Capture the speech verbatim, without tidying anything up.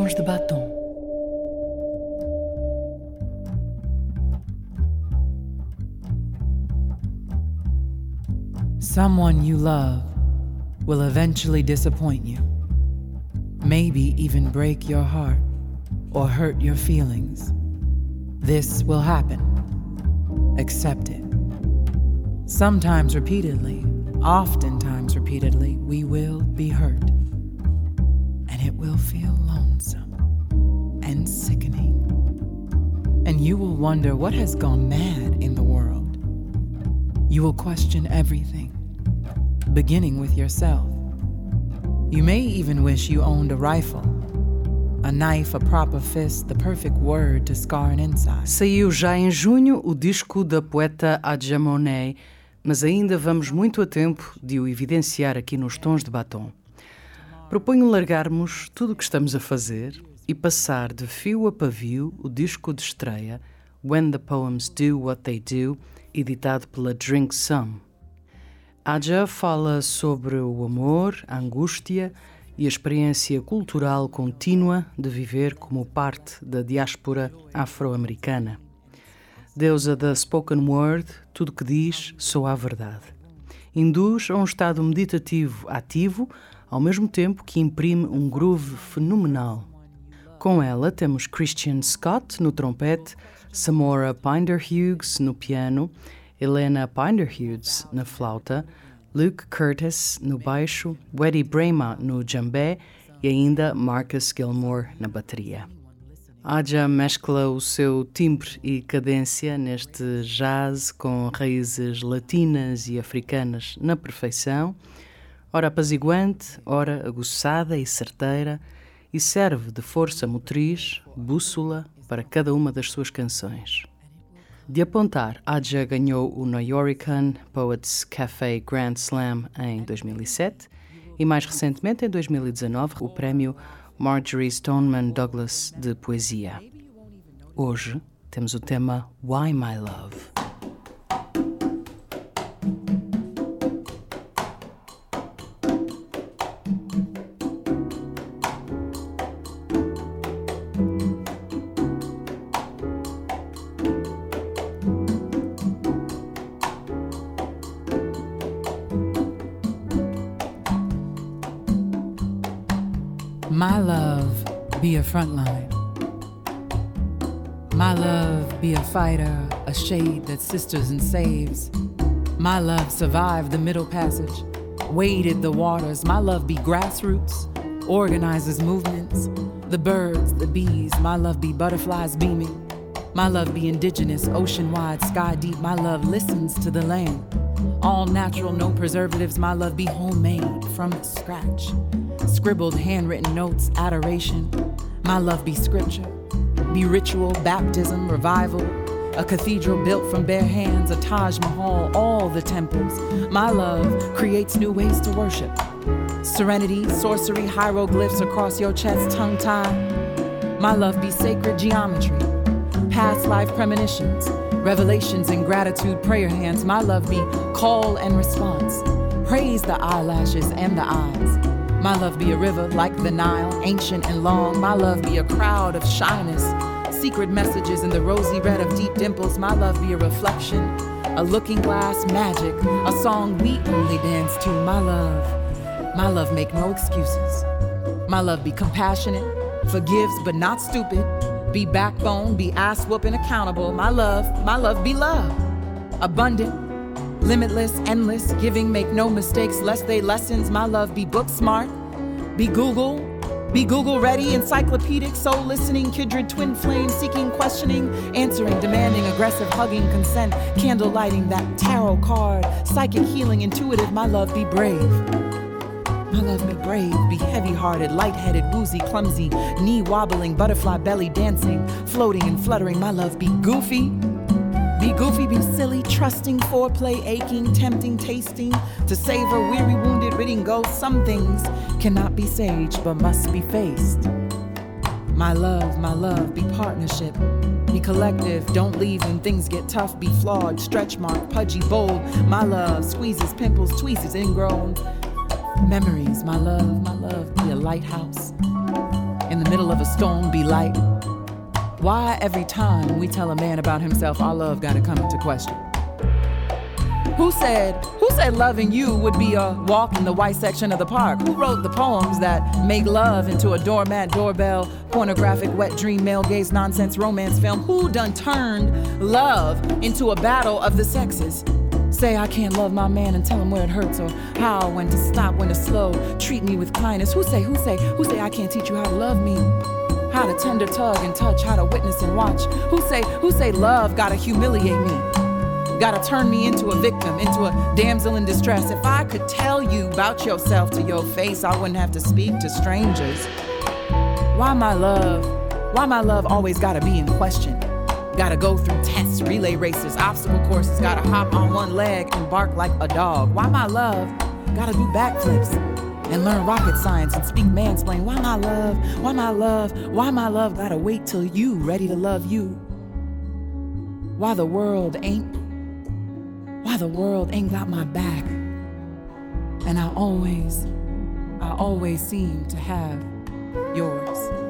Tons de Batom. Someone you love will eventually disappoint you, maybe even break your heart or hurt your feelings. This will happen. Accept it. Sometimes repeatedly, oftentimes repeatedly, we will be hurt. And it will feel lonesome and sickening. And you will wonder what has gone mad in the world. You will question everything, beginning with yourself. You may even wish you owned a rifle, a knife, a proper fist, the perfect word to scar an inside. Saiu já em junho o disco da poeta Adja Monet, mas ainda vamos muito a tempo de o evidenciar aqui nos Tons de Batom. Proponho largarmos tudo o que estamos a fazer e passar de fio a pavio o disco de estreia When the Poems Do What They Do, editado pela Drink Some. Adja fala sobre o amor, a angústia e a experiência cultural contínua de viver como parte da diáspora afro-americana. Deusa da spoken word, tudo que diz soa a verdade. Induz a um estado meditativo ativo, ao mesmo tempo que imprime um groove fenomenal. Com ela temos Christian Scott no trompete, Samora Pinderhughes no piano, Helena Pinderhughes na flauta, Luke Curtis no baixo, Weddy Brema no djembé e ainda Marcus Gilmore na bateria. Adja mescla o seu timbre e cadência neste jazz com raízes latinas e africanas na perfeição, ora apaziguante, ora aguçada e certeira, e serve de força motriz, bússola para cada uma das suas canções. De apontar, Adja ganhou o Nuyorican Poets Café Grand Slam em dois mil e sete e mais recentemente em dois mil e dezanove o prémio Marjorie Stoneman Douglas de poesia. Hoje temos o tema Why My Love. My love be a frontline. My love be a fighter, a shade that sisters and saves. My love survived the middle passage, waded the waters. My love be grassroots, organizes movements. The birds, the bees, my love be butterflies beaming. My love be indigenous, ocean-wide, sky deep. My love listens to the land. All natural, no preservatives. My love be homemade from scratch. Scribbled, handwritten notes, adoration. My love be scripture, be ritual, baptism, revival. A cathedral built from bare hands, a Taj Mahal, all the temples. My love creates new ways to worship. Serenity, sorcery, hieroglyphs across your chest, tongue-tied. My love be sacred geometry, past life premonitions, revelations and gratitude, prayer hands. My love be call and response. Praise the eyelashes and the eyes. My love be a river like the Nile, ancient and long. My love be a crowd of shyness, secret messages in the rosy red of deep dimples. My love be a reflection, a looking glass magic, a song we only dance to. My love, my love make no excuses. My love be compassionate, forgives but not stupid, be backbone, be ass-whooping accountable. My love, my love be love, abundant, limitless, endless, giving, make no mistakes, lest they lessons. My love be book smart, be Google, be Google ready, encyclopedic, soul listening, kindred, twin flame, seeking, questioning, answering, demanding, aggressive, hugging, consent, candle lighting, that tarot card, psychic healing, intuitive. My love be brave. My love be brave, be heavy-hearted, light-headed, woozy, clumsy, knee wobbling, butterfly belly dancing, floating and fluttering. My love be goofy. Be goofy, be silly, trusting, foreplay, aching, tempting, tasting, to savor, weary, wounded, ridding ghosts. Some things cannot be saged, but must be faced. My love, my love, be partnership, be collective, don't leave when things get tough, be flawed, stretch mark, pudgy, bold. My love squeezes, pimples, tweezes, ingrown memories. My love, my love, be a lighthouse, in the middle of a storm be light? Why every time we tell a man about himself, our love gotta come into question? Who said, who said loving you would be a walk in the white section of the park? Who wrote the poems that make love into a doormat, doorbell, pornographic, wet dream, male gaze, nonsense, romance film? Who done turned love into a battle of the sexes? Say I can't love my man and tell him where it hurts, or how, when to stop, when to slow, treat me with kindness. Who say, who say, who say I can't teach you how to love me? How to tender tug and touch, how to witness and watch. Who say, who say love gotta humiliate me? Gotta turn me into a victim, into a damsel in distress. If I could tell you about yourself to your face, I wouldn't have to speak to strangers. Why my love, why my love always gotta be in question? Gotta go through tests, relay races, obstacle courses. Gotta hop on one leg and bark like a dog. Why my love gotta do backflips and learn rocket science and speak mansplain? Why my love, why my love, why my love gotta wait till you ready to love you? Why the world ain't, why the world ain't got my back? And I always, I always seem to have yours.